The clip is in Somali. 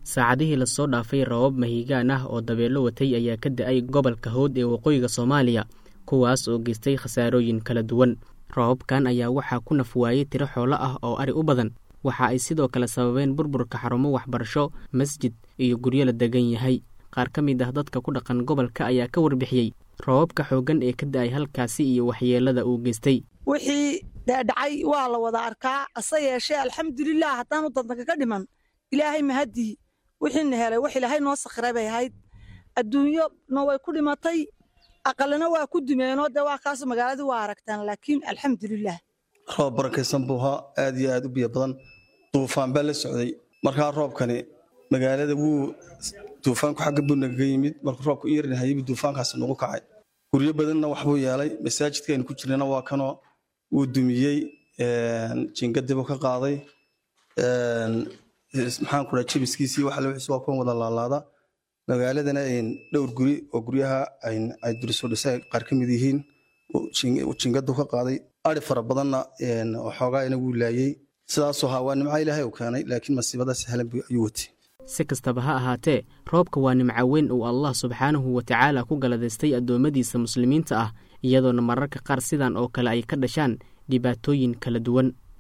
saacadihii la soo dhaafay roobab mahiigaan ah oo dabeelo watay ayaa ka da'ay gobolka Hawd ee waqooyiga Soomaaliya kuwaas oo geystay khasaarooyin kala duwan. Roobabkan ayaa waxaa ku nafwaayay tiro xoolo ah oo ari u badan, waxa ay sidoo kale sababeen burburka xarumo waxbarasho, masjid iyo guryo la degan yahay. Qaar ka mid ah dadka ku dhaqan gobolka ayaa ka warbixiyay roobabka xoogan ee ka da'ay halkaasi iyo waxyeelada uu geystay. wixii dhacay waa la wada arkaa asa yeeshee alxamdulillaah haddaan u dadka ka dhiman ilaahay mahadii wixii helay wax ilaahay noo sakhiray bay ahayd adduunyo no way ku dhimatay aqalna waa ku dumeenoo de waa kaas magaalada waa aragtaan laakiin alxamdulillaah roob barakaysan buuha aad iyo aad u biyo badan duufaan baa la socday markaa roobkani magaalada wuu duufaanku xagga bunaga yimid markuu roobku yeerinahay duufaankaas nagu kacay guryo badanna wax buu yeelay masaajidkeena ku jirnana waa kanoo uu dumiyay jingadib ka qaaday maxaan ku dhahay jibiskiisii waxa la wixii waa ku wada laalaada magaaladana dhowr guri oo guryaha ay duriso dhisay qaar ka mid yihiin jingadu ka qaaday ari fara badanna xoogaa inagu laayay sidaas oo waa nimco Ilaahay u keenay laakiin masiibada sahlan ayuu watay. Si kastaba ha ahaatee roobka waa nimco weyn oo Allah subhanahu wa ta'ala ku galadaystay adoomadiisa muslimiinta ah iyadoona mararka qaar sidan oo kale ay ka dhashaan dhibaatooyin kala duwan.